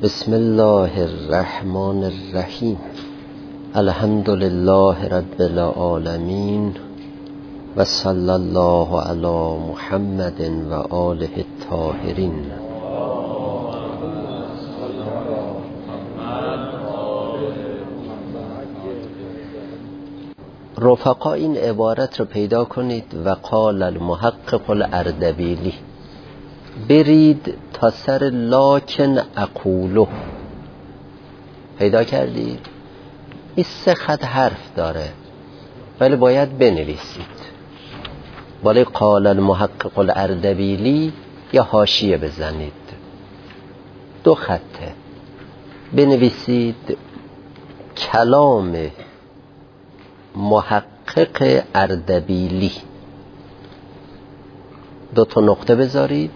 بسم الله الرحمن الرحیم. الحمد لله رب العالمین و صلی الله علی محمد و آله الطاهرین. رفقا این عبارت رو پیدا کنید. و قال المحقق الاردبیلی، برید تا سر لکن اقوله. پیدا کردید؟ این 3 خط حرف داره ولی باید بنویسید. بالای قال المحقق الاردبیلی یا حاشیه بزنید. 2 خطه. بنویسید کلام محقق اردبیلی. 2 تا نقطه بذارید.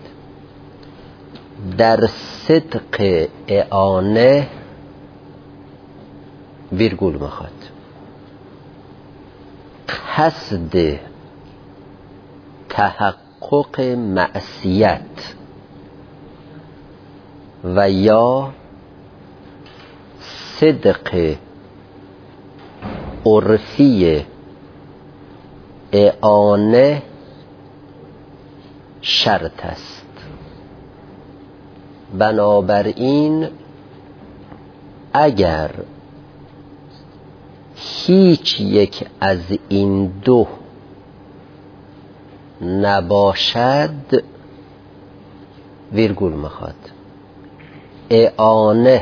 در صدق اعانه ویرگول میخواد. قصد تحقق معصیت و یا صدق عرفی اعانه شرط است. بنابراین اگر هیچ یک از این 2 نباشد ویرگول میخواد. اعانه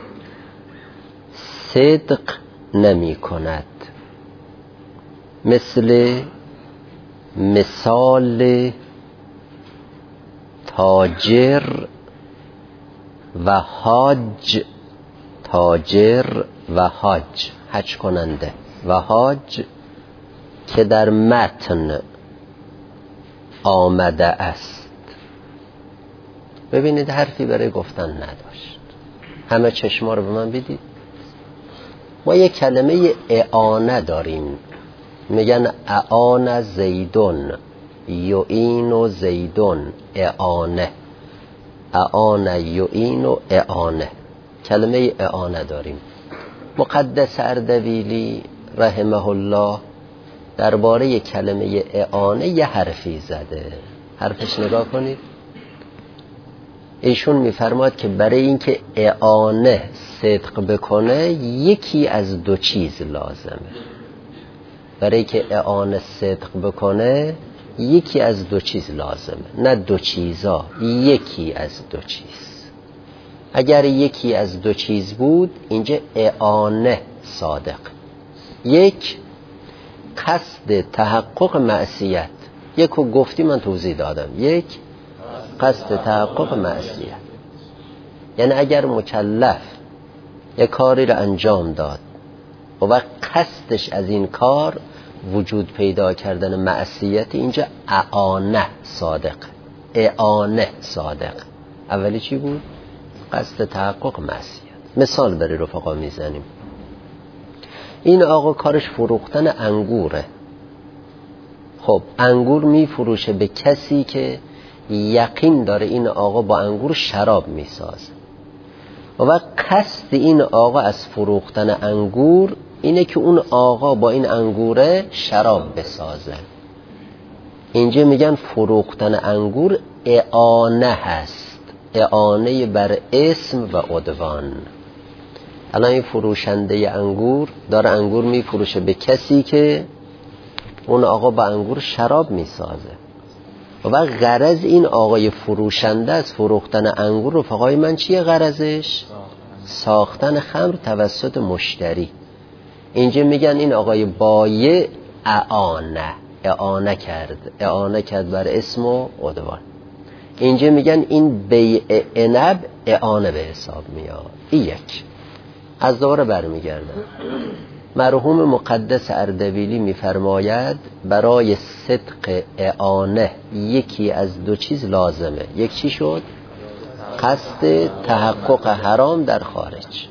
صدق نمی کند. مثال تاجر و حاج. تاجر و حاج، حج کننده و حاج که در متن آمده است. ببینید حرفی برای گفتن نداشت. همه چشما رو به من بدید. ما یک کلمه اعانه داریم، میگن اعان زیدون، یعین زیدون، اعانه. اعان یعین و اعانه، کلمه اعانه داریم. مقدس اردبیلی رحمه الله درباره کلمه اعانه یه حرفی زده. حرفش نگاه کنید. ایشون میفرماد که برای اینکه اعانه صدق بکنه یکی از 2 چیز لازمه. برای که اعانه صدق بکنه یکی از 2 چیز لازمه، نه 2 چیزا، یکی از 2 چیز. اگر یکی از 2 چیز بود اینجا اعانه صادق. 1 قصد تحقق معصیت. 1 رو گفتی من توضیح دادم. 1 قصد تحقق معصیت، یعنی اگر مکلف یک کاری رو انجام داد و وقت قصدش از این کار وجود پیدا کردن معصیت، اینجا اعانه صادق. اعانه صادق. اولی چی بود؟ قصد تحقق معصیت. مثال برای رفقا میزنیم. این آقا کارش فروختن انگوره. خب انگور میفروشه به کسی که یقین داره این آقا با انگور شراب میسازه و قصد این آقا از فروختن انگور اینه که اون آقا با این انگوره شراب بسازه. اینجا میگن فروختن انگور اعانه هست. اعانه بر اسم و عدوان. الان این فروشنده انگور داره انگور میفروشه به کسی که اون آقا با انگور شراب میسازه و غرض این آقای فروشنده از فروختن انگور رفقای من چیه غرضش؟ ساختن خمر توسط مشتری. اینجا میگن این آقای بایع اعانه کرد بر اسم و عدوان. اینجا میگن این بیع عنب اعانه به حساب میاد. این 1. از دوباره برمیگردم. مرحوم مقدس اردبیلی میفرماید برای صدق اعانه یکی از 2 چیز لازمه. 1 چی شد؟ قصد تحقق حرام در خارج.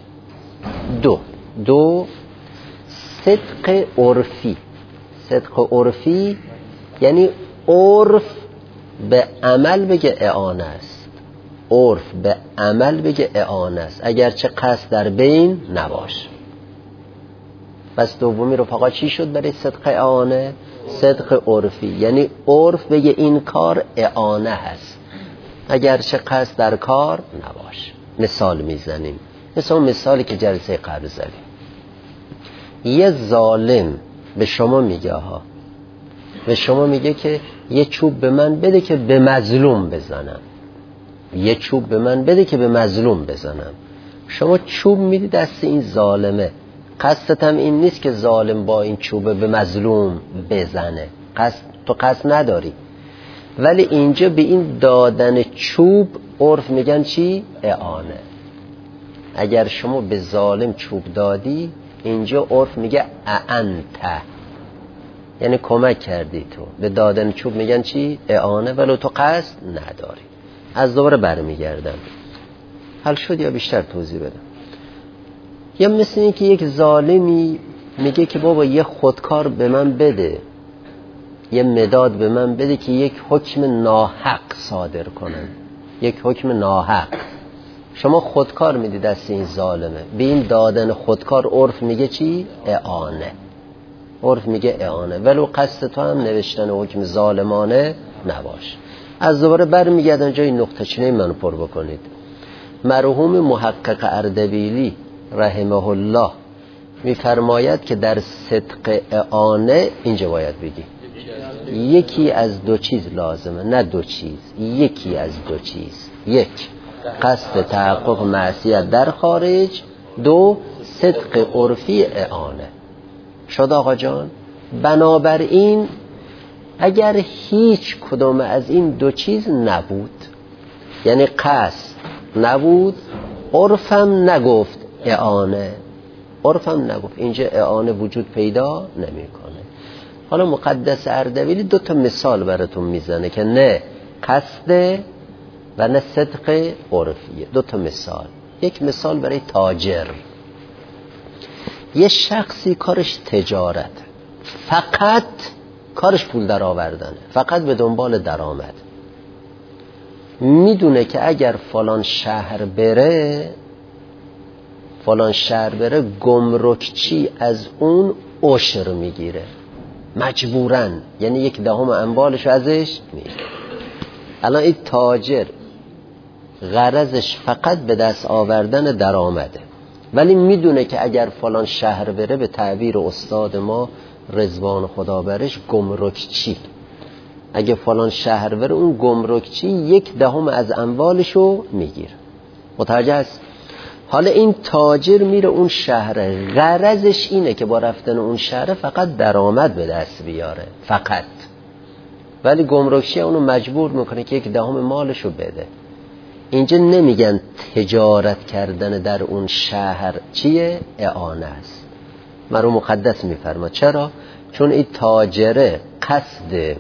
2 صدق عرفی. صدق عرفی یعنی عرف به عمل بگه اعانه است. عرف به عمل بگه اعانه است، اگرچه قصد در بین نباشه. پس دومی رفقا چی شد برای صدق اعانه؟ صدق عرفی، یعنی عرف بگه این کار اعانه هست اگرچه قصد در کار نباشه. مثال میزنیم، مثالی که جلسه قبل زدیم. یه ظالم به شما میگه به شما میگه که یه چوب به من بده که به مظلوم بزنم، یه چوب به من بده که به مظلوم بزنم. شما چوب میدی دست این ظالمه، قصدت هم این نیست که ظالم با این چوب به مظلوم بزنه، تو قصد نداری، ولی اینجا به این دادن چوب عرف میگن چی؟ اعانه. اگر شما به ظالم چوب دادی، اینجا عرف میگه اعنت، یعنی کمک کردی. تو به دادن چوب میگن چی؟ اعانه، ولو تو قصد نداری. از دوباره برمیگردم، حل شد یا بیشتر توضیح بدم؟ یا مثل این که یک ظالمی میگه که بابا یه خودکار به من بده، یه مداد به من بده که یک حکم ناحق صادر کنم، یک حکم ناحق. شما خودکار میدی دست این ظالمه، به این دادن خودکار عرف میگه چی؟ اعانه. عرف میگه اعانه، ولو قصد تو هم نوشتن حکم ظالمانه نباشه. از دوباره برمیگردن جای نقطه چینه منو پر بکنید. مرحوم محقق اردبیلی رحمه الله میفرماید که در صدق اعانه اینجا باید بگی یکی از دو چیز لازمه، نه دو چیز، یکی از دو چیز. یک، قصد تحقق معصیت در خارج. دو، صدق عرفی اعانه. شد آقا جان؟ بنابراین اگر هیچ کدوم از این دو چیز نبود، یعنی قصد نبود، عرفم نگفت اعانه، عرفم نگفت، اینجا اعانه وجود پیدا نمیکنه. حالا مقدس اردبیلی دو تا مثال براتون میزنه که نه قصد و نه صدق عرفیه. دو تا مثال. یک مثال برای تاجر. یه شخصی کارش تجارت، فقط کارش پول در آوردنه، فقط به دنبال درآمد. میدونه که اگر فلان شهر بره گمرکچی از اون عشر میگیره، مجبورن، یعنی 1/10 اموالش ازش میگیره. الان این تاجر غرضش فقط به دست آوردن درآمده، ولی میدونه که اگر فلان شهر بره، به تعبیر استاد ما رضوان خدا برش، گمرکچی، اگه فلان شهر بره اون گمرکچی 1/10 از اموالشو میگیره. متوجه است؟ حالا این تاجر میره اون شهر، غرضش اینه که با رفتن اون شهر فقط درآمد به دست بیاره، فقط، ولی گمرکچی اونو مجبور میکنه که 1/10 مالشو بده. اینجا نمیگن تجارت کردن در اون شهر چیه؟ اعانه است. مرحوم مقدس میفرما چرا؟ چون این تاجره قصد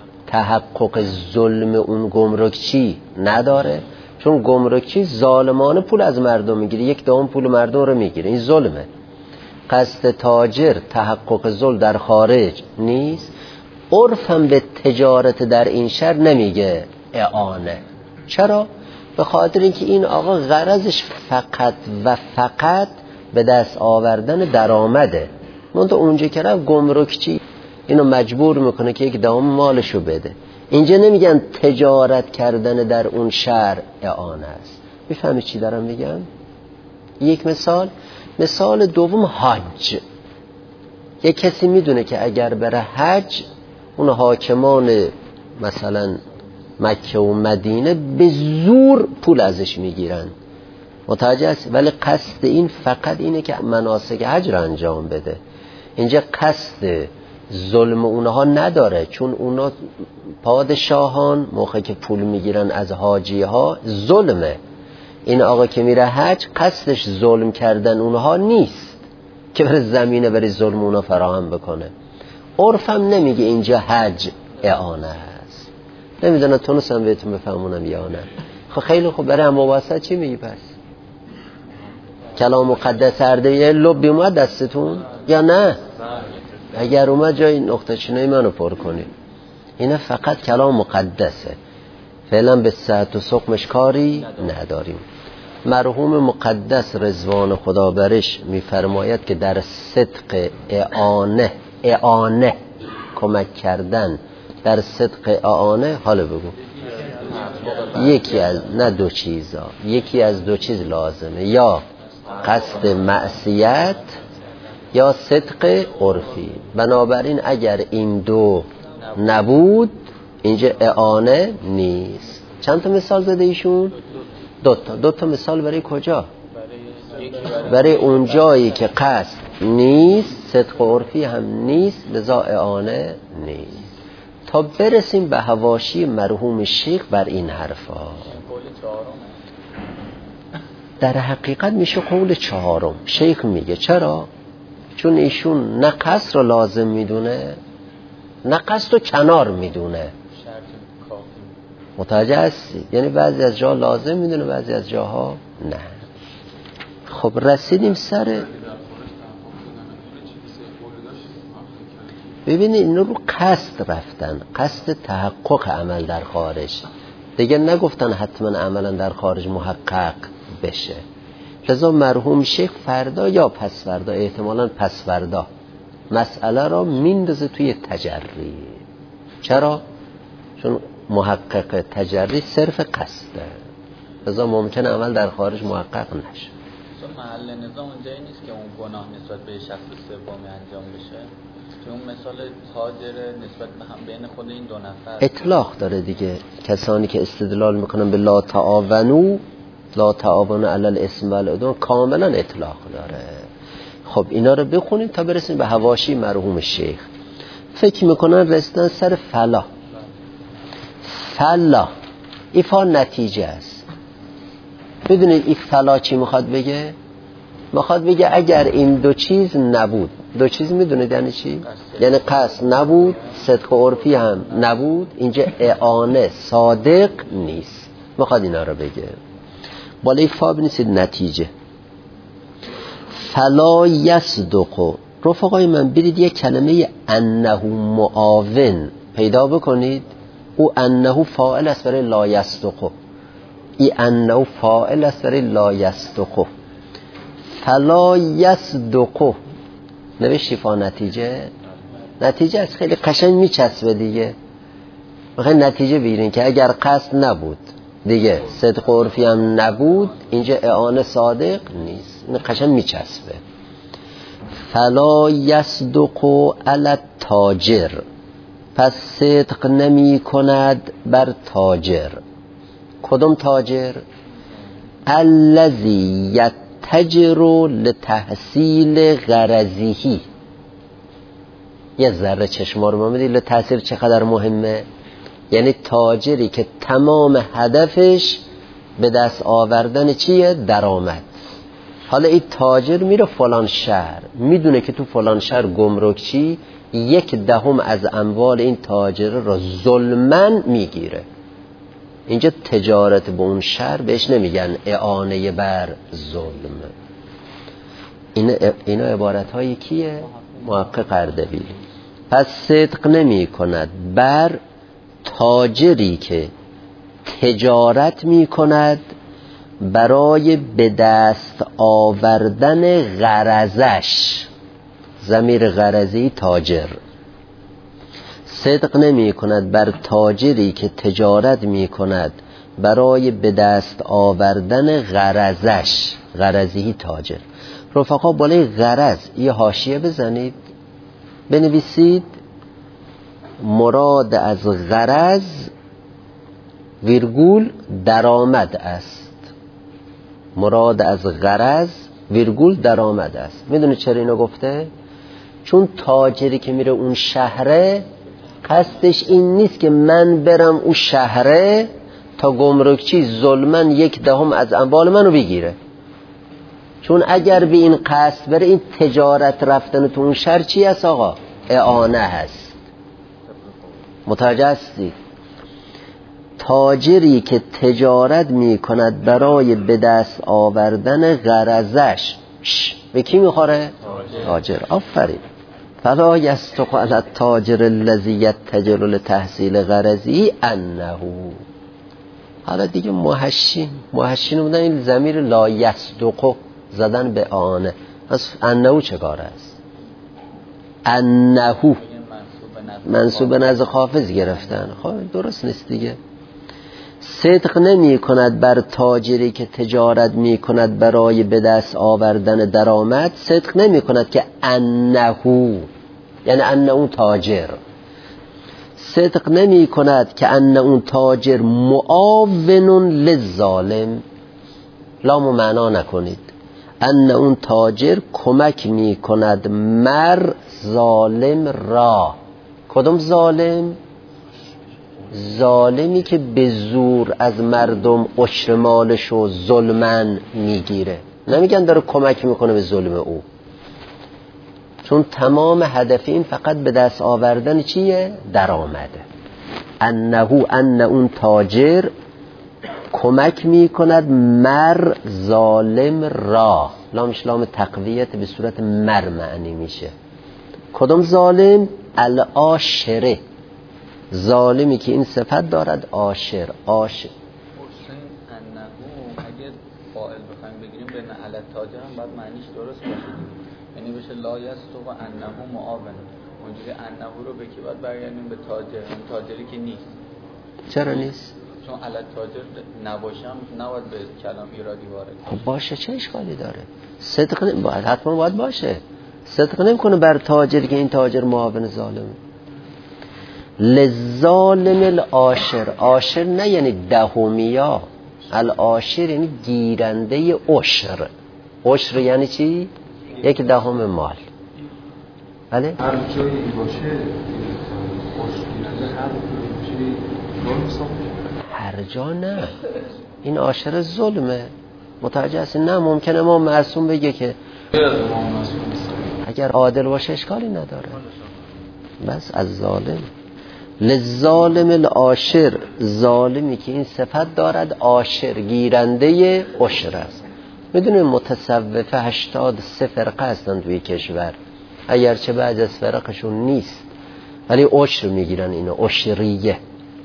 تحقق ظلم اون گمرکچی نداره، چون گمرکچی ظالمانه پول از مردم میگیره، 1/10 پول مردم رو میگیره، این ظلمه. قصد تاجر تحقق ظلم در خارج نیست. عرفم به تجارت در این شهر نمیگه اعانه. چرا؟ به خاطر اینکه این آقا غرضش فقط و فقط به دست آوردن درآمده. منتها اونجا که رفت گمرکچی اینو مجبور میکنه که 1/10 مالشو بده. اینجا نمیگن تجارت کردن در اون شهر اعانه است. میفهمی چی دارم میگم؟ یک مثال دوم، حج. یک کسی میدونه که اگر بره حج، اون حاکمان مثلا مکه و مدینه به زور پول ازش میگیرن، متوجه است؟ ولی قصد این فقط اینه که مناسک حج رو انجام بده. اینجا قصد ظلم اونها نداره، چون اونا پادشاهان موقع که پول میگیرن از حاجی ها ظلمه. این آقا که میره حج قصدش ظلم کردن اونها نیست که بره زمینه برای ظلم اونها فراهم بکنه. عرفم نمیگه اینجا حج اعانه هست. نمیدونم تونستم بهتون بفهمونم یا نه. خب خیلی خوب، برای هم واسط چی میگی پس؟ کلام مقدس اردبیلی لب اومد دستتون یا نه؟ اگر اومد جای نقطه چینه منو پر کنید. اینا فقط کلام مقدسه. فعلا به صحت و سقمش کاری نداریم. مرحوم مقدس رضوان خدا برش میفرماید که در صدق اعانه کمک کردن، در صدق اعانه، حالا بگو یکی از نه دو چیزا، یکی از دو چیز لازمه، یا قصد معصیت یا صدق عرفی. بنابراین اگر این دو نبود اینجا اعانه نیست. چند تا مثال زده ایشون؟ دو تا مثال. برای کجا؟ برای اون جایی که قصد نیست، صدق عرفی هم نیست، لذا اعانه نیست. تا برسیم به حواشی مرحوم شیخ بر این حرفا. در حقیقت میشه قول چهارم. شیخ میگه چرا؟ چون ایشون نه قصد رو لازم میدونه نه قصد رو کنار میدونه. متوجه هستی؟ یعنی بعضی از جاها لازم میدونه، بعضی از جاها نه. خب رسیدیم سر، ببینید اینو رو قصد رفتن، قصد تحقق عمل در خارج، دیگه نگفتن حتما عملا در خارج محقق بشه. لذا مرحوم شیخ فردا یا پس فردا، احتمالاً پس فردا، مسئله را میندازه توی تجری. چرا؟ چون محقق تجری صرف قصده، لذا ممکنه عمل در خارج محقق نشه. محل نظام اونجایی نیست که اون گناه نسبت به شخص سومی انجام بشه، که اون مثال تاجر نسبت به هم بین خود این دو نفر اطلاق داره دیگه. کسانی که استدلال میکنن به لا تعاونوا علی الاثم والعدوان کاملا اطلاق داره. خب اینا رو بخونیم تا برسیم به حواشی مرحوم شیخ. فکر میکنن رسیدن سر فلا ایفا نتیجه است. بدونید این فلا چی میخواد بگه؟ میخواد بگه اگر این دو چیز نبود، دو چیز میدونید یعنی چی؟ یعنی قصد نبود، صدق عرفی هم نبود، اینجا اعانه صادق نیست. میخواد اینا رو بگه. بالای فا بنویسید نتیجه. فلا یصدق. رفقای من برید یک کلمه انه معاون پیدا بکنید. او انه فاعل است برای لا یصدق، ای انه فاعل است برای لا یصدق. فلا یصدق نوشتی فا نتیجه است. خیلی قشنگ میچسبه دیگه. بخواید نتیجه بگیرین که اگر قصد نبود دیگه، صدق عرفی هم نبود، اینجا اعانه صادق نیست. این قشنگ میچسبه. فلا یصدق علی التاجر، پس صدق نمی کند بر تاجر. کدوم تاجر؟ الذی یتجر لتحصیل غرضه. یه ذره چشما رو ببینید لتحصیل چقدر مهمه. یعنی تاجری که تمام هدفش به دست آوردن چیه؟ درآمد. حالا این تاجر میره فلان شهر، میدونه که تو فلان شهر گمرکچی 1/10 از اموال این تاجر را ظلماً میگیره. اینجا تجارت به اون شهر بهش نمیگن اعانه بر ظلم. اینا عبارت های کیه؟ محقق اردبیلی. پس صدق نمی کند بر تاجری که تجارت می کند برای به دست آوردن غرضش. ضمیر غرضی تاجر. صدق نمی کند بر تاجری که تجارت می کند برای به دست آوردن غرضش. غرضی تاجر. رفقا بالای غرض یه حاشیه بزنید، بنویسید مراد از غرض ویرگول درآمد است. مراد از غرض ویرگول درآمد است. میدونی چرا اینو گفته؟ چون تاجری که میره اون شهره قصدش این نیست که من برم اون شهره تا گمرکچی ظلماً 1/10 از اموال منو بگیره. چون اگر به این قصد بره، این تجارت رفتن تو اون شهر چی هست آقا؟ اعانه هست. متوجه هستی؟ تاجری که تجارت می کند برای به دست آوردن غرضش به کی میخوره؟ تاجر. آفرین. فلا یصدق علی التاجر الذی یتجر لتحصیل غرضه انه. حالا دیگه محشین بودن، این ضمیر لا یصدق زدن به آنه. از انهو چه کار است؟ انهو منصوب به نزد حافظ گرفتن. خب درست نیست دیگه. صدق نمی کند بر تاجری که تجارت می کند برای به دست آوردن درآمد. صدق نمی کند که انهو، یعنی ان اون تاجر. صدق نمی کند که ان اون تاجر معاون للظالم. لامو معنا نکنید. ان اون تاجر کمک می کند مر ظالم را. کدوم ظالم؟ ظالمی که به زور از مردم عشر مالشو ظلمن میگیره. نمیگن داره کمک میکنه به ظلم او، چون تمام هدف این فقط به دست آوردن چیه؟ درآمده. ان اون تاجر کمک میکند مر ظالم را. لامش لام تقویت به صورت مر معنی میشه. کدوم ظالم؟ العاشره، ظالمی که این صفت دارد، عاشر. حسین انهو اگه فاعل بخوایم بگیریم بین علت تاجر هم باید معنیش درست باشه، یعنی بشه لا یصدق انهو معاون. اونجوری انهو رو به کی باید برگردیم؟ به تاجر. اون تاجری که نیست. چرا نیست؟ چون علت تاجر نباشم نباید به کلام ایرادی وارد. خب باشه، چه اشکالی داره؟ صدق باید، حتما باید باشه. صدق نمیکنه بر تاجری که این تاجر معاون ظالمه. للظالم العاشر. عاشر نه یعنی دهمیا، العاشر یعنی گیرنده عشر. عشر یعنی چی؟ یک دهم مال. بله؟ هر جایی باشه عشر گیرنده، هر جا نه، این عاشر ظلمه. متوجه هستی؟ نه ممکنه ما معصوم بگه که اگر عادل باشه اشکالی نداره. بس از ظالم. للظالم العاشر، ظالمی که این صفت دارد، عاشر گیرنده عشر است. میدونیم متصوفه 83 فرقه هستند توی کشور، اگرچه بعضی از فرقشون نیست ولی عشر میگیرن. اینو عشریه.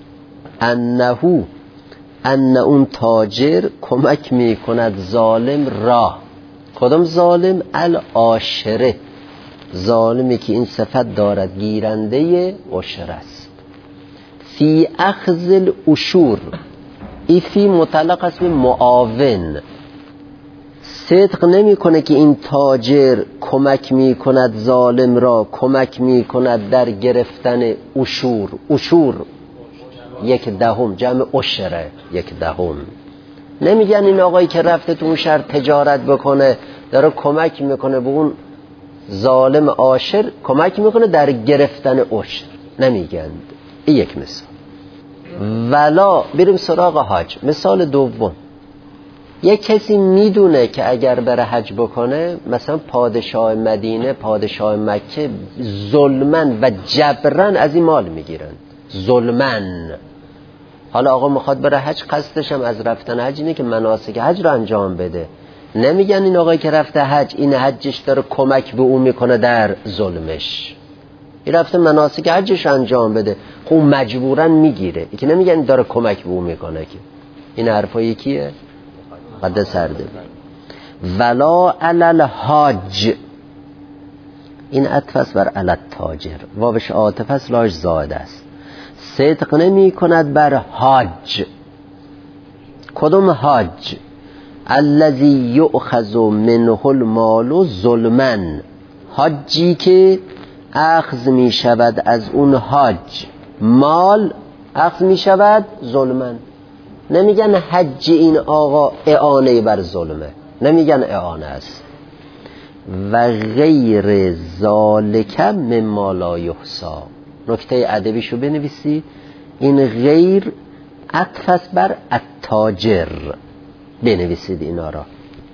انهو، ان اون تاجر کمک میکند ظالم را. کدام ظالم؟ العاشره، ظالمی که این صفت دارد، گیرنده عشر است. فی اخذ العشور، ای فی مطلق است به معاون. صدق نمی کنه که این تاجر کمک می کند ظالم را، کمک می کند در گرفتن عشور. عشور یک دهم، جمع عشره، یک دهم. نمیگن این آقایی که رفته تو اون شهر تجارت بکنه داره کمک میکنه به اون ظالم عاشر، کمک میکنه در گرفتن عشر. نمیگن. این یک مثال. ولا بریم سراغ حج. مثال دوم، یک کسی میدونه که اگر بره حج بکنه، مثلا پادشاه مدینه، پادشاه مکه ظلمن و جبرن از این مال میگیرن، ظلمن. حالا آقا میخواد بره حج، قصدش هم از رفتن حج اینه که مناسک حج رو انجام بده. نمیگن این آقایی که رفته حج، این حجش داره کمک به اون میکنه در ظلمش. این رفته مناسک حجش انجام بده، خب مجبورن میگیره. این که نمیگن داره کمک به اون میکنه که. این حرفا یکیه. قد سرده. ولا علل حاج، این عطف است بر علت تاجر، واوش عاطف است، لاش زائد است. صدق نمی کند بر حاج. کدوم حاج؟ الذی یؤخذ منه المال ظلما، حاجی که اخذ می شود از اون حاج، مال اخذ می شود ظلما. نمیگن حج این آقا اعانه بر ظلمه، نمیگن اعانه است. و غیر ذالک مما لا یحصی. نکته ادبیشو بنویسی. این غیر عطف است بر التاجر، بنویسید اینا را.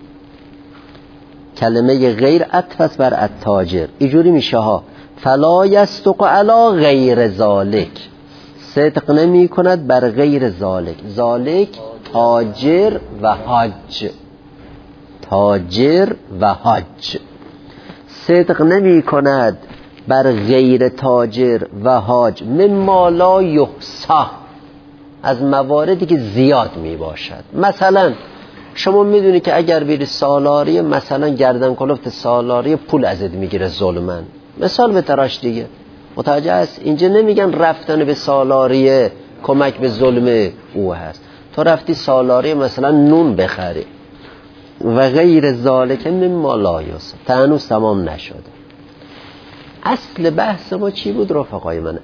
کلمه غیر عطف است بر التاجر. اینجوری میشه ها. فلا یصدق علی غیر ذالک، صدق نمی کند بر غیر ذالک. ذالک تاجر و حاج، تاجر و حاج. صدق نمی کند بر غیر تاجر و حاج. مما لا یحصی، از مواردی که زیاد می باشد. مثلا شما میدونی که اگر بری سالاری، مثلا گردن کلفت سالاری پول ازت میگیره ظلمن، مثال به تراش دیگه، متوجه است؟ اینجا نمیگن رفتن به سالاریه کمک به ظلم او هست. تو رفتی سالاری مثلا نون بخری و غیر ذالک مما لا یوسف، تا هنوز تمام نشده. اصل بحث ما چی بود رفقای من؟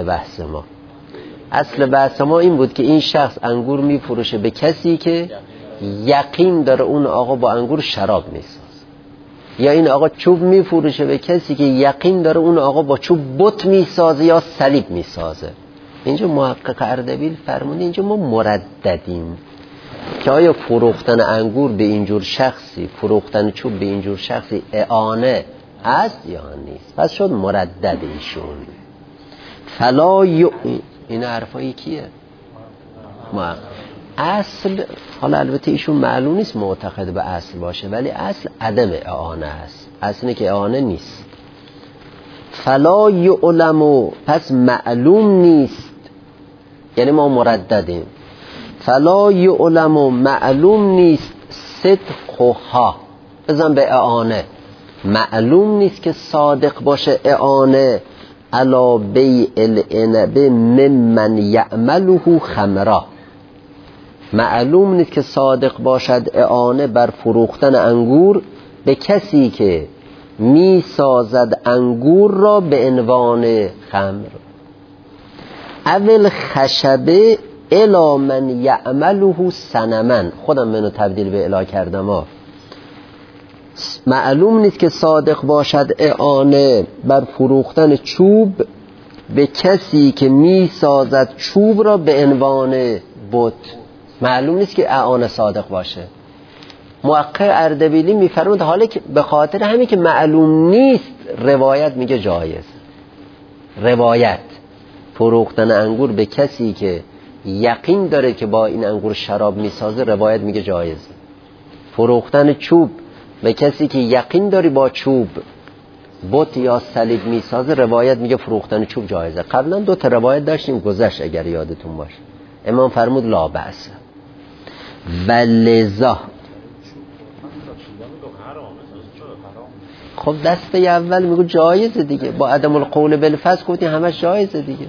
اصل بحث ما این بود که این شخص انگور میفروشه به کسی که یقین داره اون آقا با انگور شراب میسازه، یا این آقا چوب میفروشه به کسی که یقین داره اون آقا با چوب بت میسازه یا صلیب میسازه. اینجا محقق اردبیل فرمود اینجا ما مرددیم که آیا فروختن انگور به اینجور شخصی، فروختن چوب به اینجور شخصی اعانه است یا نیست. پس شد مردد ایشون. فلا این حرفایی کیه؟ محقق. اصل، حالا البته ایشون معلوم نیست معتقد به اصل باشه، ولی اصل عدم اعانه است. اصل اینه که اعانه نیست. فلا یعلم، پس معلوم نیست، یعنی ما مرددیم. فلا یعلم، معلوم نیست صدقها، بزن به اعانه، معلوم نیست که صادق باشه اعانه علا بیع العنب ممن یعمله خمرا، معلوم نیست که صادق باشد اعانه بر فروختن انگور به کسی که می سازد انگور را به عنوان خمر. اول خشبه الا من یعمله صنما، خودم منو تبدیل به الا کردم. معلوم نیست که صادق باشد اعانه بر فروختن چوب به کسی که می سازد چوب را به عنوان بت. معلوم نیست که اعانه صادق باشه. محقق اردبیلی میفرمود حالا که به خاطر همین که معلوم نیست، روایت میگه جایز. روایت فروختن انگور به کسی که یقین داره که با این انگور شراب میسازه، روایت میگه جایز. فروختن چوب به کسی که یقین داری با چوب بت یا صلیب میسازه، روایت میگه فروختن چوب جایزه. قبلا 2 تا روایت داشتیم گذشت اگر یادتون باشه. امام فرمود لا بأس. ولذا خب دسته اول میگو جایزه دیگه، با عدم القول بالفسق گفتی همش جایزه دیگه.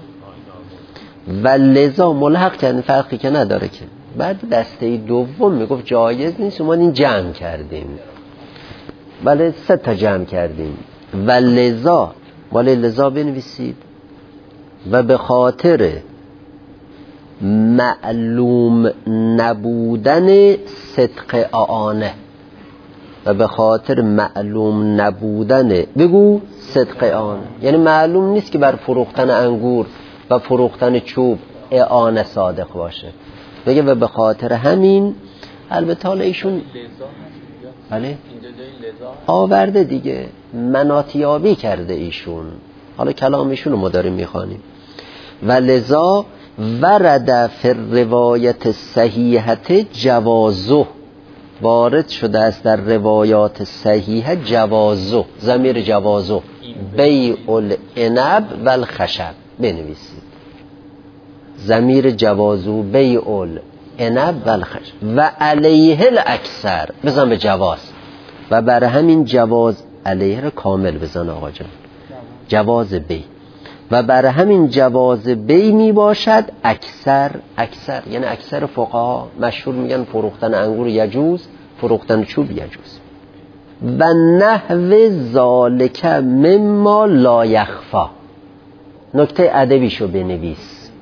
ولذا ملحق کردن، فرقی که نداره که. بعد دسته دوم میگفت جایز نیست، ما این جمع کردیم، بله 3 تا جمع کردیم. ولذا، ولی لذا بنویسید. و به خاطر معلوم نبودن صدق اعانه، و به خاطر معلوم نبودن، بگو صدق اعانه، یعنی معلوم نیست که بر فروختن انگور و فروختن چوب اعانه صادق باشه. بگه و به خاطر همین، البته حالا ایشون بله آورده دیگه، مناطیابی کرده ایشون، حالا کلام ایشون رو ما داریم میخوانیم. و لذا ورد فی روایت صحیحت جوازه، وارد شده است در روایات صحیحه جوازه، ضمیر جوازه، بیع العنب و الخشب بنویسید. ضمیر جوازه بیع العنب و الخشب و علیه الاکثر، بزن به جواز، و بر همین جواز، علیه رو کامل بزن آقا جان، جواز بی، و بر همین جواز بی می باشد اکثر یعنی اکثر فقها مشهور میگن فروختن انگور یجوز، فروختن چوب یجوز. و نحو ذالک مما لا یخفا، نکته ادبیشو بنویس.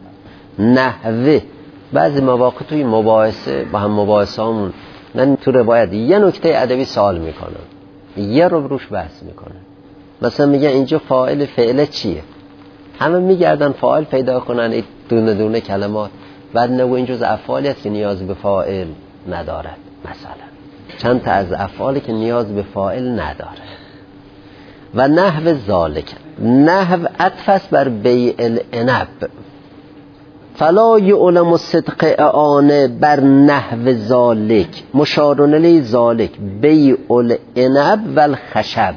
نحوه، بعضی مواقع توی مباحثه با هم مباحثه همون من تو روایت یه نکته ادبی سوال میکنم، یه رو روش بحث میکنم. مثلا میگه اینجا فاعل فعله چیه، همه میگردن فاعل پیدا کنن دونه دونه کلمات، بعد نگو این جز افعالی است که نیاز به فاعل ندارد. مثلا چند تا از افعالی که نیاز به فاعل نداره. و نحو ذالک، نحو عطف بر بیع العنب، فلا یعلم صدق اعانه بر نحو ذالک، مشار الیه ذالک بیع العنب و الخشب،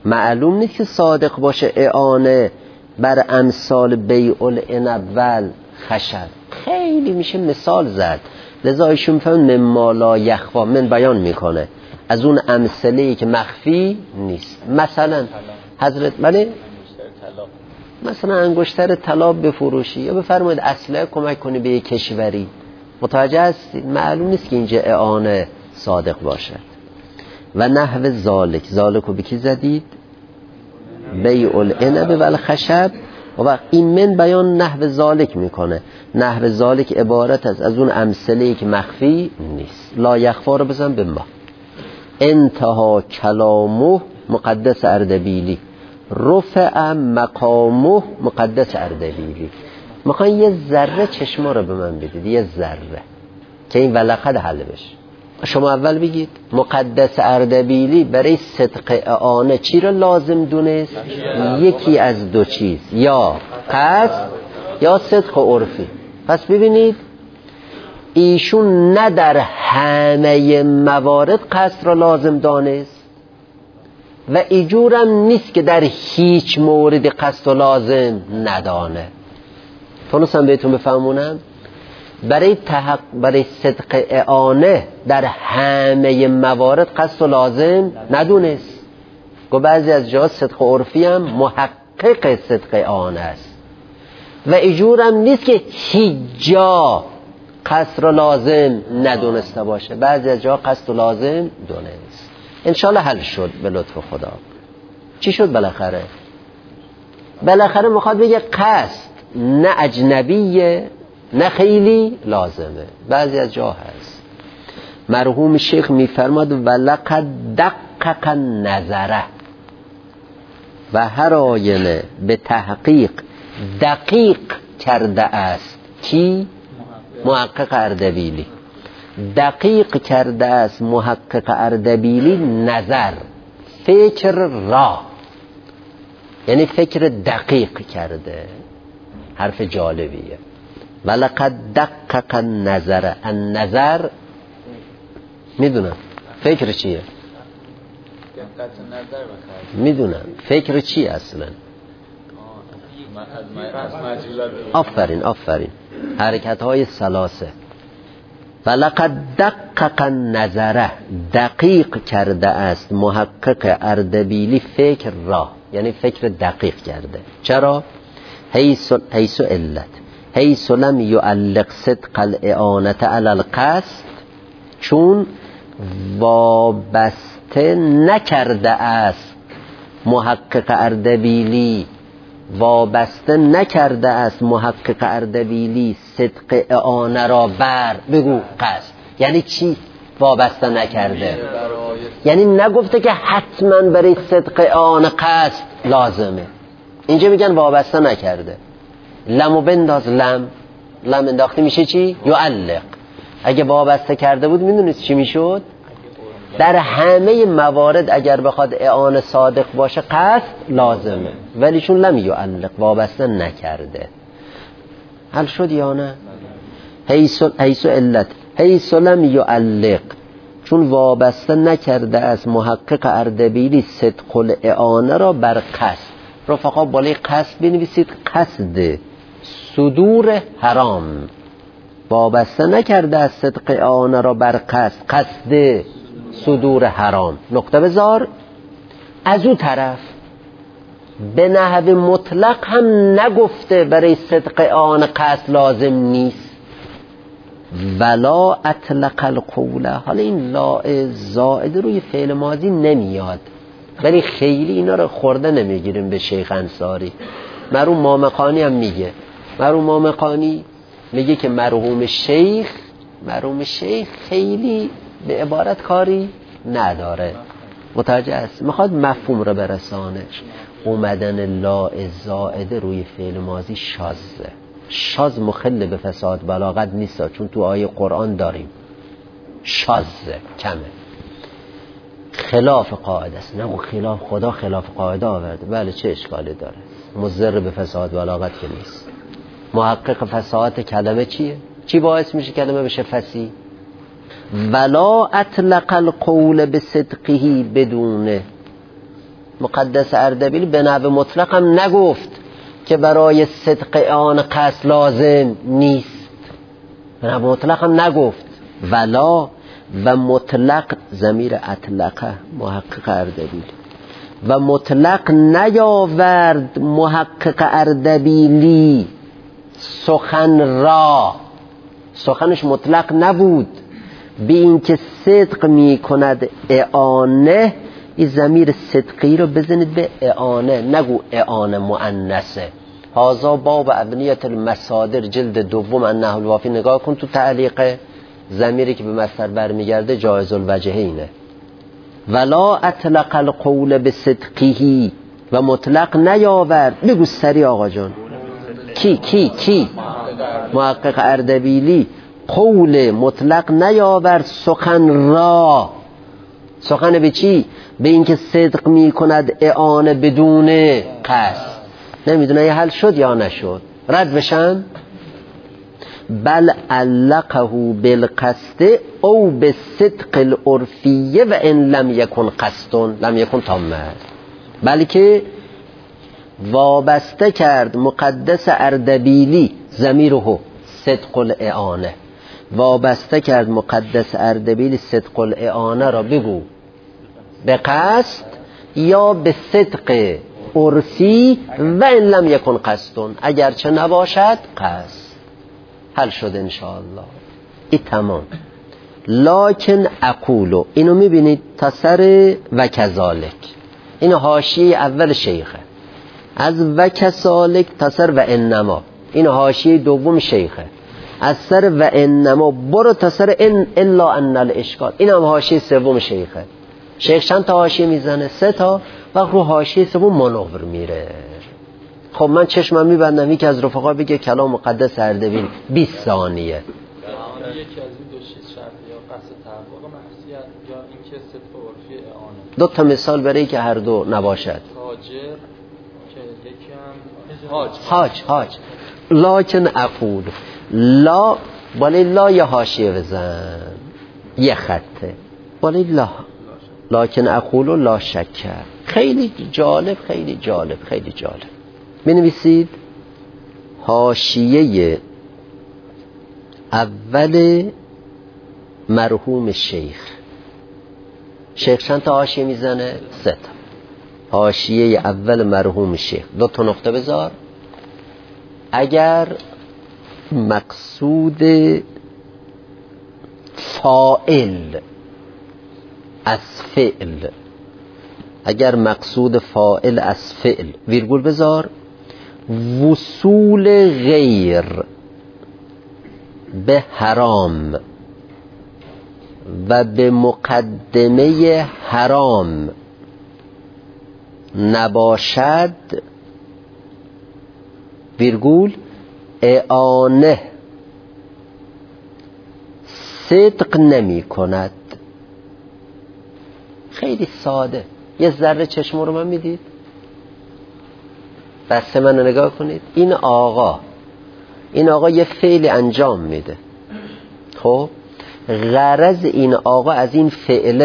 معلوم نیست که صادق باشه اعانه بر امثال بیع العنب و خشب. خیلی میشه مثال زد، لذا ایشون فهم مما لا یخفا من بیان میکنه از اون امثله‌ای که مخفی نیست. مثلا حضرت بله مثلا انگشتر طلا بفروشی یا بفرمایید اسلحه کمک کنی به یک کشوری، متوجه هستید؟ معلوم نیست که اینجا اعانه صادق باشد. و نحو ذالک رو بکی زدید بیع العنب و الخشب. و وقت این من بیان نحو ذالک میکنه. نحو ذالک عبارت از اون امثله‌ای که مخفی نیست. لا یخفا رو بزن به ما. انتها کلامه مقدس اردبیلی، رفع مقامه مقدس اردبیلی. میخواین یه ذره چشما رو به من بدید، یه ذره که این ولقد حل بشه. شما اول بگید مقدس اردبیلی برای صدق اعانه چی رو لازم دونست؟ یکی از دو چیز، یا قصد یا صدق عرفی. پس ببینید ایشون نه در همه موارد قصد را لازم دانست و ایجورم نیست که در هیچ موردی قصد و لازم ندانه. تونستم بهتون بفهمونم؟ برای صدق اعانه در همه موارد قصد و لازم ندونست. گو بعضی از جا صدق عرفی هم محقق صدق اعانه است و ایجورم نیست که هیچ جا قصد را لازم ندونسته باشه، بعضی از جا قصد و لازم دونست. انشالله حل شد به لطف خدا. چی شد بالاخره؟ بالاخره میخواد بگه قصد نه اجنبیه نه خیلی لازمه، بعضی از جا هست. مرحوم شیخ میفرماد ولقد دقق نظره، و هر آینه به تحقیق دقیق کرده است. کی؟ محقق اردبیلی. دقیق کرده است محقق اردبیلی نظر، فکر را، یعنی فکر دقیق کرده. حرف جالبیه. ولقد دقق النظر. النظر میدونم فکر چیه؟ میدونم فکر چی اصلا؟ آفرین حرکت های ثلاثه. ولقد دقق النظر، دقیق کرده است محقق اردبیلی فکر را، یعنی فکر دقیق کرده. چرا؟ حیث علت حیث لم یعلق صدق الاعانة علی القصد، چون وابسته نکرده است محقق اردبیلی، وابسته نکرده است محقق اردبیلی صدق اعانه را بر بگو قصد. یعنی چی وابسته نکرده؟ یعنی نگفته که حتما برای صدق اعانه قصد لازمه. اینجا میگن وابسته نکرده. لمو بنداز، لم انداختی میشه چی؟ یعلق. اگه وابسته کرده بود میدونید چی میشد؟ در همه موارد اگر بخواد اعانه صادق باشه قصد لازمه، ولی چون لم یعلق وابسته نکرده. حل شد یا نه؟ حیث علت حیث لم یعلق، چون وابسته نکرده از محقق اردبیلی صدق الاعانه را بر قصد. رفقا بالای قصد بنویسید قصد صدور حرام. وابسته نکرده از صدق اعانه را بر قصد صدور حرام. نقطه بذار. از او طرف به نحو مطلق هم نگفته برای صدق اعانه قصد لازم نیست. ولا اطلق القول. حالا این لا زائد روی فعل ماضی نمیاد، ولی خیلی اینا رو خورده نمیگیریم به شیخ انصاری. مرحوم مامقانی هم میگه. مرحوم مامقانی میگه که مرحوم شیخ خیلی به عبارت کاری نداره. متوجه است؟ میخواد مفهوم رو برسانه. اومدن لا زائده روی فعل ماضی شاذه. شاذ مخل به فساد بلاغت نیست، چون تو آیه قرآن داریم. شاذه، کمه، خلاف قاعده است. نه خلاف خدا خلاف قاعده آورده، بله چه اشکالی داره؟ مضر به فساد بلاغت که نیست. محقق فساد کلمه چیه؟ چی باعث میشه کلمه بشه فصیح؟ ولا اطلق القول بصدقه بدونه. مقدس اردبیلی به نحو مطلق هم نگفت که برای صدق اعانه قصد لازم نیست. نه مطلق هم نگفت. ولا و مطلق ضمیر اطلقه محقق اردبیلی و مطلق نیاورد محقق اردبیلی سخن را، سخنش مطلق نبود، به این که صدق می کند اعانه. این ضمیر صدقی رو بزنید به اعانه، نگو اعانه مؤنثه. هذا باب ابنیت المصادر جلد دوم النحو الوافی. نگاه کن تو تعلیق، ضمیری که به مصدر برمیگرده جایز الوجهینه. ولا اطلق القول بصدقه و مطلق نیاورد. بگو سری آقا جان. کی محقق اردبیلی قول مطلق نیاورد سخن را. سخن به چی؟ به اینکه صدق می کند اعانه بدون قصد. نمیدونه یه حل شد یا نشد، رد بشن. بل علقه بالقصد او بالصدق العرفیه و ان لم یکن قصد لم یکن تامه، بلکه وابسته کرد مقدس اردبیلی ضمیره صدق الاعانه، وابسته کرد مقدس اردبیلی صدق الاعانه را بگو به قصد یا به صدق عرفی و ان لم یکن قصد، اگرچه نباشد قصد. حل شد انشاءالله. این تمام. لکن اقولو، اینو میبینید تا سر و کذالک، اینو حاشیه اول شیخه. از و کذالک تا سر و انما، اینو حاشیه دوم شیخه. از سر و انما برو تا سر ان الا ان الاشکال، اینم حاشیه سوم شیخه. شیخ چند تا حاشیه میزنه؟ 3 تا. وقت رو حاشیه سوم منور میره. خب من چشمم میبندم یکی از رفقا بگه کلام مقدس اردبیلی 20 ثانیه. یکی از این دو چیز شرط یا قصد تحقق معصیت یا اینکه صدق عرفی اعانه. 2 تا مثال برای که هر دو نباشد. تاجر که یکی هم حاج. لکن اقول لا، بالای لا یا حاشیه بزن یه خطه بالای لا. لکن اقول لا شک. خیلی جالب. بنویسید حاشیه اول مرحوم شیخ چند تا حاشیه میزنه؟ 3 تا. حاشیه اول مرحوم شیخ 2 تا نقطه بذار. اگر مقصود فاعل از فعل، اگر مقصود فاعل از فعل ویرگول بذار، وصول غیر به حرام و به مقدمه حرام نباشد، ویرگول اعانه صدق نمی کند. خیلی ساده. یه ذره چشم رو من میدید، بس من رو نگاه کنید. این آقا یه فعلی انجام میده. خب غرض این آقا از این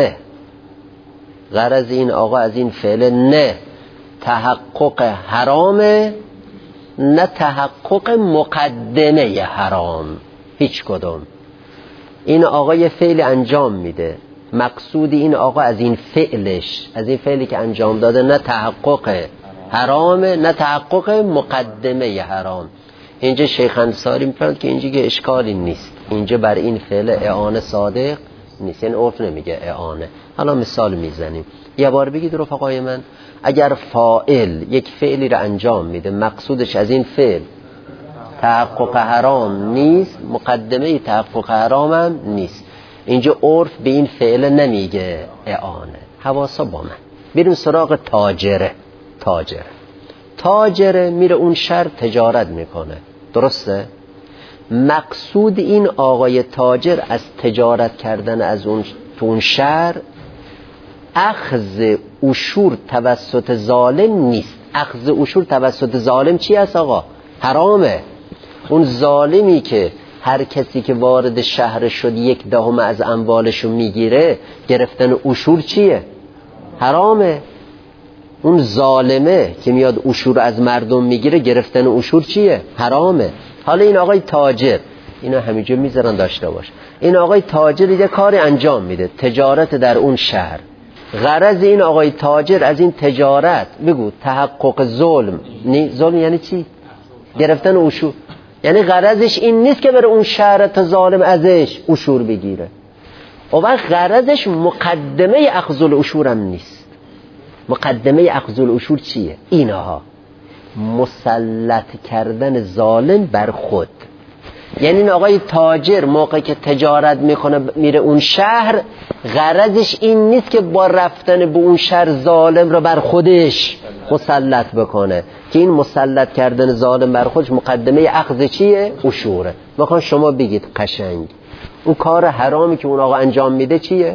فعله نه تحقق حرامه نه تحقق مقدمه حرام، هیچ کدوم. این آقا یه فعلی انجام میده، مقصود این آقا از این فعلی که انجام داده نه تحقق حرامه نه تحقق مقدمه حرام. اینجا شیخ انصاری میفرماید که اینجا که اشکالی نیست، اینجا بر این فعل اعانه صادق نیست، یعنی عرف نمیگه اعانه. حالا مثال میزنیم. یه بار بگید رفقای من، اگر فاعل یک فعلی رو انجام میده، مقصودش از این فعل تحقق حرام نیست، مقدمه تحقق حرام هم نیست، اینجا عرف به این فعل نمیگه اعانه. حواسا با من. بریم سراغ تاجره میره اون شهر تجارت میکنه، درسته؟ مقصود این آقای تاجر از تجارت کردن از اون شهر اخذ عشور توسط ظالم نیست. اخذ عشور توسط ظالم چی است آقا؟ حرامه. اون ظالمی که هر کسی که وارد شهر شد 1/10 از اموالشو میگیره، گرفتن عشور چیه؟ حرامه. اون ظالمه که میاد عشور از مردم میگیره، گرفتن عشور چیه؟ حرامه. حالا این آقای تاجر، اینا همینجا میذارن داشته باش، این آقای تاجر یه کاری انجام میده، تجارت در اون شهر. غرض این آقای تاجر از این تجارت، بگو تحقق ظلم. ظلم یعنی چی؟ گرفتن عشور. یعنی غرضش این نیست که بره اون شهر تا ظالم ازش عشور بگیره. و وقت غرضش مقدمه اخذ العشور هم نیست. مقدمه اخذ العشور چیه؟ اینها مسلط کردن ظالم بر خود. یعنی این آقای تاجر موقعی که تجارت میکنه میره اون شهر، غرضش این نیست که با رفتن به اون شهر ظالم رو بر خودش مسلط بکنه، که این مسلط کردن ظالم بر خودش مقدمه اخذ چیه؟ عشوره. میخوان شما بگید قشنگ اون کار حرامی که اون آقا انجام میده چیه؟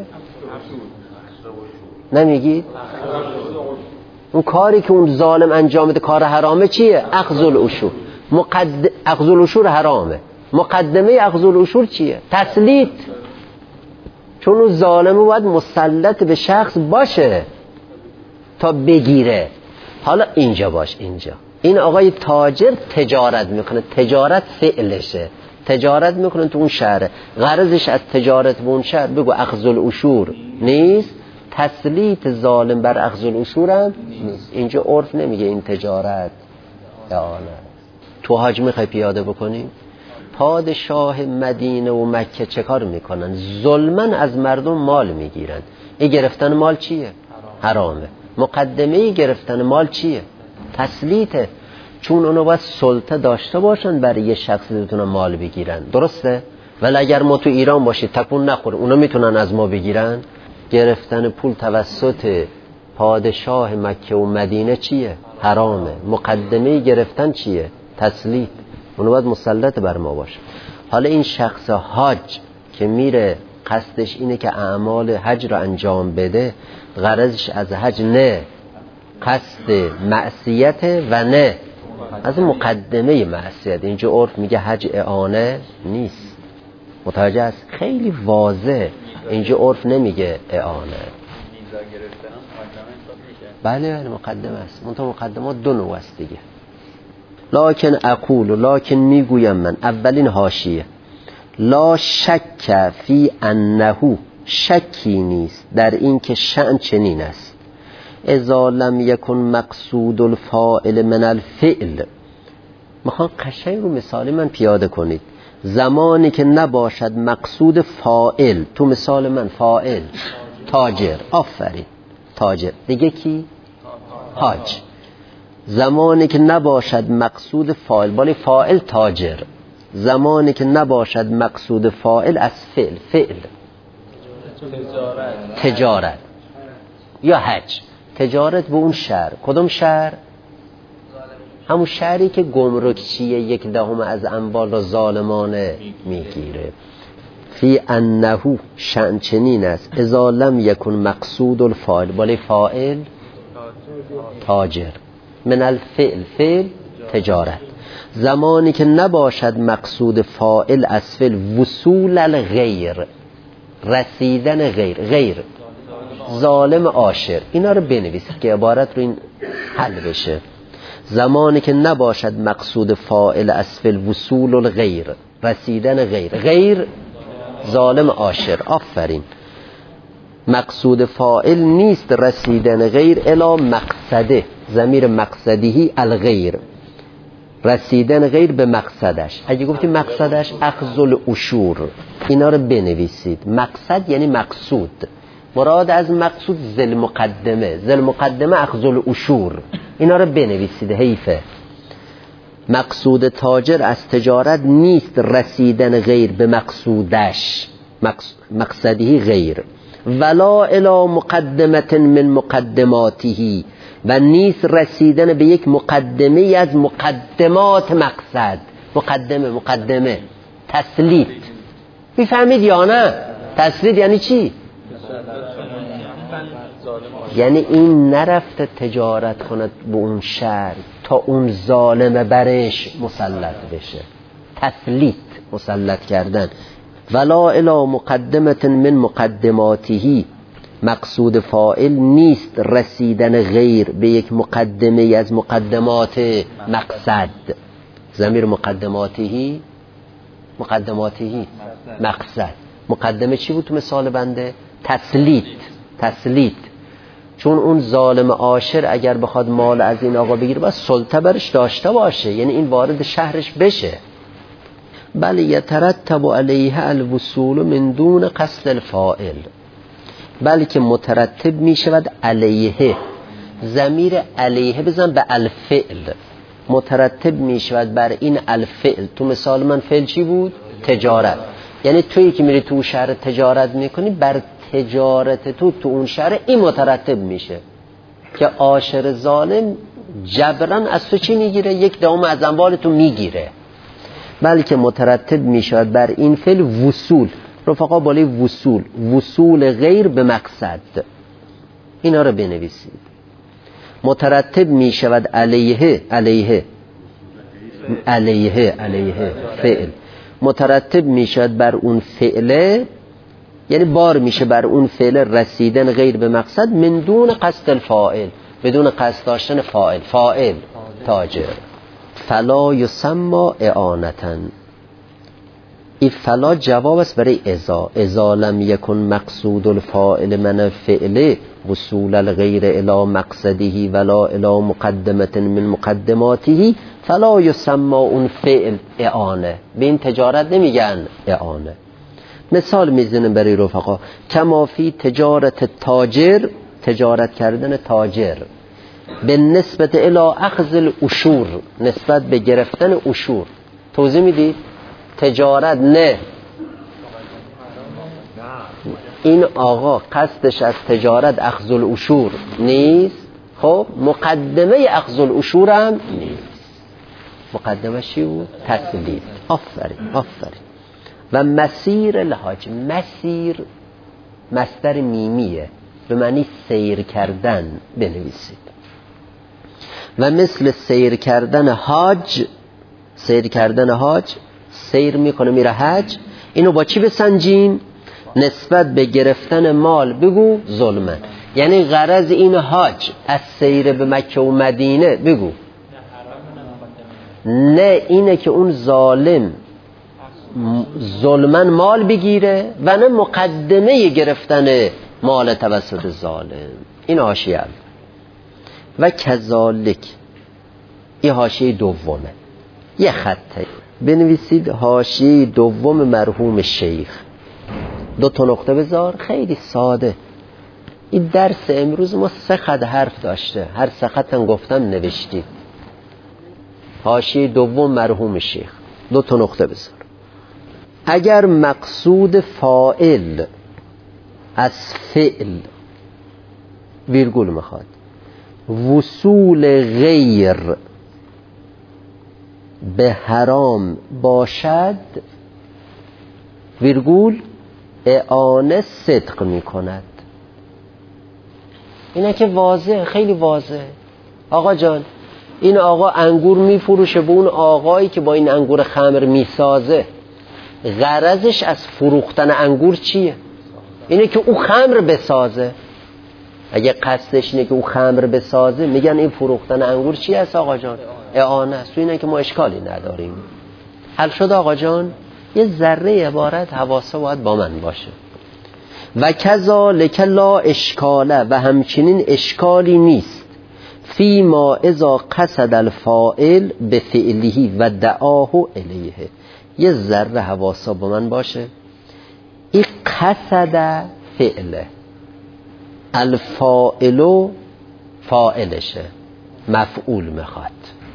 نمیگید؟ اون کاری که اون ظالم انجام میده کار حرامه چیه؟ اخذ العشور. اخذ العشور حرامه. مقدمه اخذ العشور چیه؟ تسلیط. چون اون ظالمه باید مسلط به شخص باشه تا بگیره. حالا اینجا باش، اینجا این آقای تاجر تجارت میکنه، تجارت فعلشه، تجارت میکنه تو اون شهر، غرضش از تجارت به اون شهر بگو اخذ العشور نیست، تسلیط ظالم بر اخذ العشور هم نیست. اینجا عرف نمیگه این تجارت اعانه. تو حج میخوای پیاده بکنیم، پادشاه مدینه و مکه چه کار میکنن؟ ظلمن از مردم مال میگیرن. این گرفتن مال چیه؟ حرامه. مقدمه گرفتن مال چیه؟ تسلیطه. چون اونو باید سلطه داشته باشن برای یه شخصی بتونن مال بگیرن، درسته؟ ولی اگر ما تو ایران باشی تکون نخوره اونا میتونن از ما بگیرن. گرفتن پول توسط پادشاه مکه و مدینه چیه؟ حرامه. مقدمه گرفتن چیه؟ تسلیط. اونو باید مسلط بر ما باشه. حالا این شخص حاج که میره قصدش اینه که اعمال حج رو انجام بده، غرضش از حج نه قصد معصیت و نه از مقدمه معصیت. اینجا عرف میگه حج اعانه نیست. متوجه است؟ خیلی واضح. اینجا عرف نمیگه اعانه. بله مقدمه است. منتها مقدمات دو نوع است دیگه. لکن لکن میگویم من، اولین حاشیه، لا شک فی انه، شکی نیست در این که شأن چنین است، اذا لم یکن مقصود الفاعل من الفعل. میخوام قشنگ رو مثالی من پیاده کنید. زمانی که نباشد مقصود فاعل، تو مثال من فاعل تاجر، آفرین تاجر، دیگه کی؟ حاج. زمانی که نباشد مقصود فاعل، بالی فاعل تاجر، زمانی که نباشد مقصود فاعل از فعل تجارت یا حج. تجارت به اون شهر، کدوم شهر؟ همون شهری که گمرکچیه 1/10 از اموال را ظالمانه میگیره. فی انه، شأن چنین است، اذا لم یکن مقصود الفاعل، بالی فاعل تاجر، من الفعل فعل تجارت. زمانی که نباشد مقصود فاعل از فعل وصول الغیر، رسیدن غیر ظالم عاشر. اینا رو بنویسید که عبارت رو این حل بشه. زمانی که نباشد مقصود فاعل از فعل وصول الغیر، رسیدن غیر ظالم عاشر. آفرین. مقصود فاعل نیست رسیدن غیر الی مقصده، ضمیر مقصدی الغیر، رسیدن غیر به مقصدش. اگه گفتیم مقصدش اخذ العشور، اینا رو بنویسید. مقصد یعنی مقصود، مراد از مقصود ذل مقدمه اخذ العشور. اینا رو بنویسید، حیفه. مقصود تاجر از تجارت نیست رسیدن غیر به مقصودش، مقصدی غیر، ولا الی مقدمه من مقدماته، و نیست رسیدن به یک مقدمه از مقدمات مقصد. مقدمه تسلیط. میفهمید یا نه؟ تسلیط یعنی چی؟ یعنی این نرفته تجارت کند به اون شهر تا اون ظالم برش مسلط بشه. تسلیط، مسلط کردن. ولا الی مقدمه من مقدماته، مقصود فاعل نیست رسیدن غیر به یک مقدمه از مقدمات مقصد. ضمیر مقدماتی مقصد. مقدمه چی بود تو مثال بنده؟ تسلیت. چون اون ظالم عاشر اگر بخواد مال از این آقا بگیره باید سلطه برش داشته باشه، یعنی این وارد شهرش بشه. بل یترتب علیه الوصول من دون قصد الفاعل، بلکه مترتب می شود علیه. ضمیر علیه بزن به الفعل. مترتب می شود بر این الفعل. تو مثال من فعل چی بود؟ تجارت. یعنی تویی که میری تو شهر تجارت میکنی، بر تجارت تو اون شهر این مترتب میشه که عاشر ظالم جبران از تو چی میگیره؟ یک دام از اموال تو میگیره. بلکه مترتب میشود بر این فعل وصول. رفقا بالای وصول غیر به مقصد، اینا رو بنویسید. مترتب میشود علیه فعل. مترتب میشود بر اون فعله، یعنی بار میشه بر اون فعل رسیدن غیر به مقصد من دون قصد الفاعل، بدون قصد داشتن فاعل تاجر. فلا یسمى اعانتا. این فلا جواب است برای اذا لم یکن مقصود الفاعل من الفعل وصول الغیر الى مقصده ولا الى مقدمه من مقدماته فلا یسمى اون فعل اعانه. به این تجارت نمیگن اعانه. مثال میزنم برای رفقا. کما فی تجارت تاجر، تجارت کردن تاجر، به نسبت الی اخذ الاشور، نسبت به گرفتن اشور. توضیح میدید؟ تجارت نه، این آقا قصدش از تجارت اخذ الاشور نیست. خب مقدمه اخذ الاشور هم نیست. مقدمه چی بود؟ تسلیت. آفرین. و مسیر الحاج، مسیر مصدر میمیه به معنی سیر کردن بنویسید. و مثل سیر کردن حاج، سیر میکنه میره حج. اینو با چی بسنجین؟ نسبت به گرفتن مال بگو ظلمه. یعنی غرض این حاج از سیر به مکه و مدینه بگو نه اینه که اون ظالم ظلمن مال بگیره و نه مقدمه گرفتن مال توسط ظالم. این حاشیه اول. و کذالک، این حاشیه دومه. یه خطه بنویسید حاشیه دوم مرحوم شیخ. 2 نقطه بذار. خیلی ساده. این درس امروز ما 3 خط حرف داشته، هر 3 خط هم گفتم نوشتید. حاشیه دوم مرحوم شیخ. 2 نقطه بذار. اگر مقصود فاعل از فعل ویرگول میخواد وصول غیر به حرام باشد، ویرگول اعانه صدق میکند. اینه که واضح، خیلی واضح. آقا جان این آقا انگور میفروشه به اون آقایی که با این انگور خمر میسازه. غرضش از فروختن انگور چیه؟ اینه که او خمر بسازه. اگه قصدش اینه که او خمر بسازه، میگن این فروختن انگور چی است آقا جان؟ اعانه است. اینه که ما اشکالی نداریم. حل شد آقا جان؟ یه ذره عبارت حواسه باید با من باشه. و کذالک لا اشکاله، و همچنین اشکالی نیست فی ما اذا قصد الفاعل به فعله و دعاه الیه. یه ذره حواسا با من باشه. این قصد فعله، الفاعل فاعلشه، مفعول میخواد.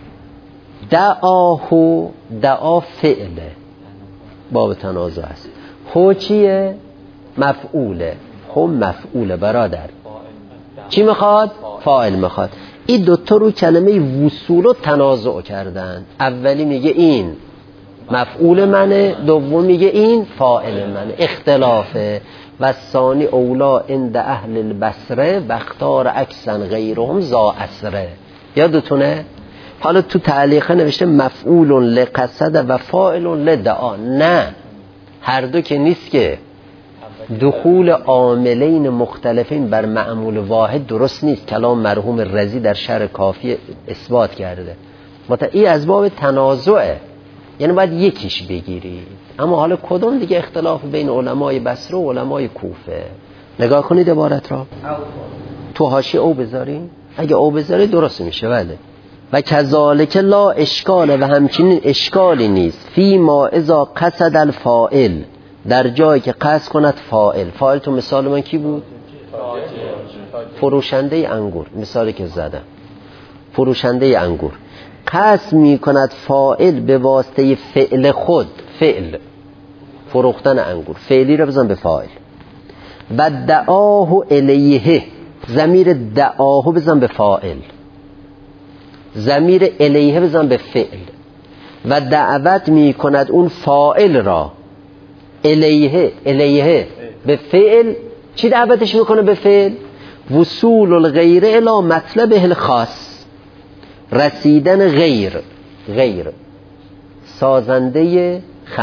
دعا فعله، باب تنازع است. هو چیه؟ مفعوله. خب مفعوله برادر. چی میخواد؟ فاعل میخواد. این 2 رو کلمه وصول رو تنازع کردن. اولی میگه این مفعول منه، دوم میگه این فاعل منه. اختلافه. و ثانی اولا عند اهل البصره و اختار اکسن غیرهم زا اسره. یادتونه؟ حالا تو تعلیقه نوشته مفعول لقصد و فاعل لدعا. نه، هر دو که نیست که. دخول عاملین مختلفین بر معمول واحد درست نیست. کلام مرحوم رضی در شرح کافی اثبات کرده. این از باب تنازعه، یعنی باید یکیش بگیرید. اما حالا کدوم دیگه اختلاف بین علمای بصره و علمای کوفه. نگاه کنید عبارت را تو حاشیه او بذارین، اگه او بذاری درست میشه. بله. و کذالک لا اشکال، و همچنین اشکالی نیست فی ما اذا قصد الفاعل، در جایی که قصد کند فاعل. فاعل تو مثال من کی بود؟ فروشنده انگور، مثالی که زدم فروشنده انگور. قصد می کند فاعل به واسطه فعل خود، فعل فروختن انگور، فعلی رو بزن به فاعل. و دعاه الیه، ضمیر دعاه بزن به فاعل، ضمیر الیه بزن به فعل. و دعوت می کند اون فاعل را، الیه به فعل. چی دعوتش میکنه به فعل؟ وصول الغیر الی مطلبه الخاص، رسیدن غیر سازنده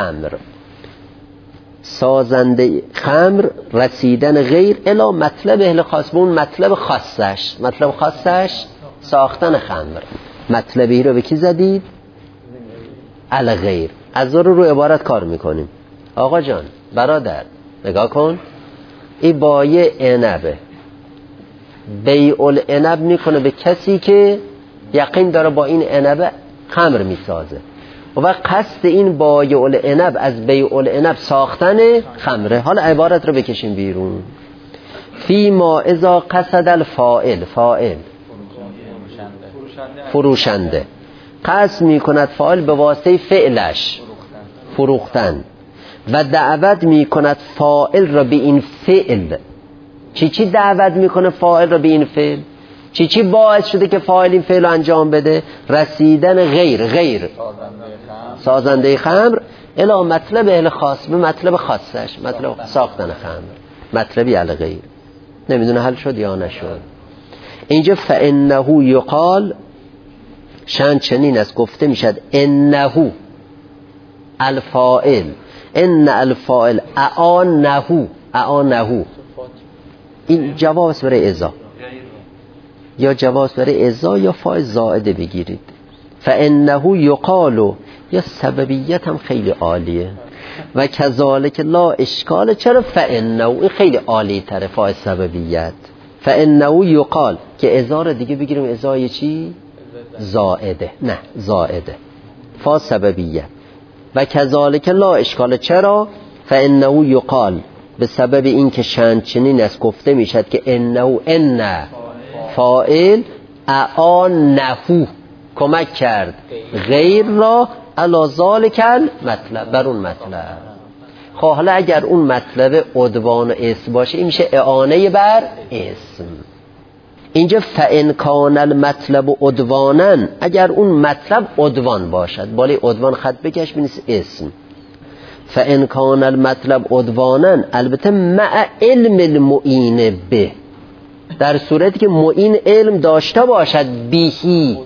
خمر رسیدن غیر الی مطلبه الخاص، به اون مطلب خاصش ساختن خمر. مطلبی رو به کی زدید؟ الغیر. از رو عبارت کار میکنیم. آقا جان برادر نگاه کن، این بایع عنبه، بیع العنب میکنه به کسی که یقین داره با این عنب خمر میسازه. و وقت قصد این بایع العنب از بیع العنب ساختن خمره. حالا عبارت رو بکشیم بیرون. فی ما اذا قصد الفاعل، فاعل فروشنده، قصد میکند فاعل به واسطه فعلش فروختن، و دعوت میکند فاعل را به این فعل. چی دعوت میکنه فاعل را به این فعل؟ چی باعث شده که فاعل این فعل رو انجام بده؟ رسیدن غیر سازنده خمر الی مطلب اهل خاص، به مطلب خاصش، مطلب ساختن خمر، مطلبی علی غیر. نمیدونه حل شد یا نشد. اینجا فانه یقال، شأن چنین است گفته میشد انه الفاعل، ان الفاعل اعانه. این جواب است برای ازا، یا جواز برای ازا یا فاعل زائده بگیرید. فانه یقال، یا سببیت هم خیلی عالیه. و کذالک لا اشکال، چرا فانه خیلی عالی تره فاعل سببیت. فانه یقال که ازا رو دیگه بگیریم ازای چی؟ زائده، نه زائده، فاعل سببیت. و کذالک لا اشکال، چرا؟ فانه یقال به سبب این که شأن چنین است گفته میشد که ان فاعل اعانه کمک کرد غیر را علی ذالک المطلب، بر اون مطلب. خب حالا اگر اون مطلب عدوان و اسم باشه این میشه اعانه بر اسم. اینجا فان کان المطلب عدوانا، اگر اون مطلب عدوان باشد، بالای عدوان خط بکش بنویس اسم. فان کان المطلب عدوانا، البته مع علم المعین به، در صورتی که معین علم داشته باشد. بیهی،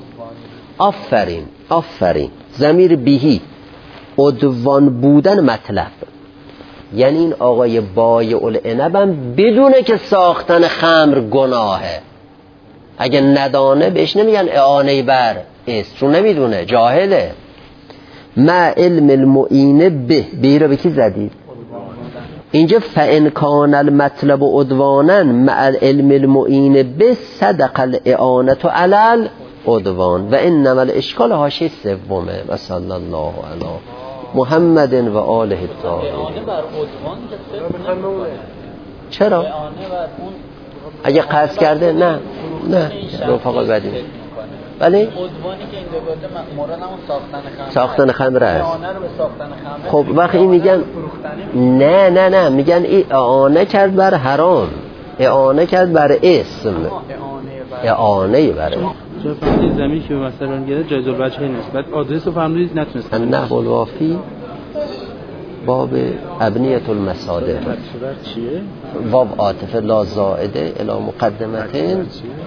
آفرین ضمیر بیهی، عدوان بودن مطلب. یعنی این آقای بایع العنب هم بدونه که ساختن خمر گناهه. اگه ندانه بهش نمیگن اعانه بر است، چون نمیدونه، جاهله. مع علم المعین به را به کی زدید؟ اینجا فان کان المطلب عدوانا مع العلم المعین به صدق الاعانه علی العدوان. و انما الاشکال حاشیه سومه. و صلی الله علی محمد و آله الطاهرین. اعانه بر عدوان چرا؟ اگه قصد کرده نه رفقا بدیم. ولی عدوانی که اینجا گفته مورد همون ساختن خمر است. اعانه رو به ساختن خمر. خب وقتی این میگن نه میگن این اعانه کرد بر حرام، اعانه کرد بر اسم، اعانه بر اسم. چون فرمودید زمین که به مثلا گرفت جایز الوجه نیست، بعد آدرس رو فرمودید نتونست. النحو الوافی باب ابنیه المصادر، چیه؟ باب عاطفه لا زائده الی مقدمتین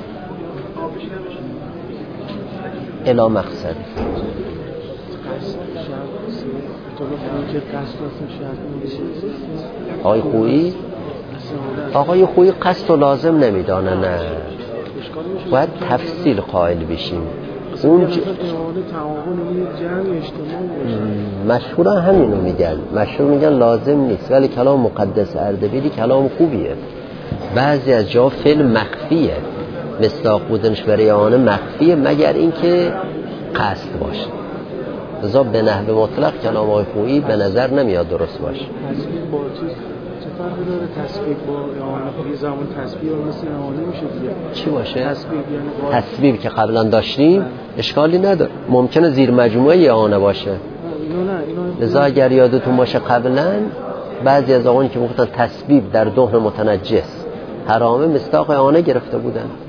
الی مقصد. آقای خویی اعانه آقای خویی قصد و لازم نمیدانه. نه باید تفصیل قائل بشیم. اون اعانه تعاون این جمع اجتماعی باشه. مشهورا همینو میگن، مشهور میگن لازم نیست، ولی کلام مقدس اردبیلی کلام خوبیه. بعضی از جا فعل مخفیه، مصداق بودنش برای اعانه مخفیه مگر اینکه قصد باشه. لذا به نحو مطلق کلام آقای خویی به نظر نمیاد درست باشه. تصویب با چیز چه فرقی داره؟ تصویب با اعانه یه زمان تصویب مثل اعانه میشه دیگه. چی باشه؟ تصویب یعنی تصویب که قبلا داشتیم اشکالی نداره، ممکنه زیر مجموعه اعانه باشه. اینو لذا اگر یادتون باشه قبلا بعضی از آقایان که میگفتن تصویب در دهن متنجس حرامه، مصداق اعانه گرفته بودن.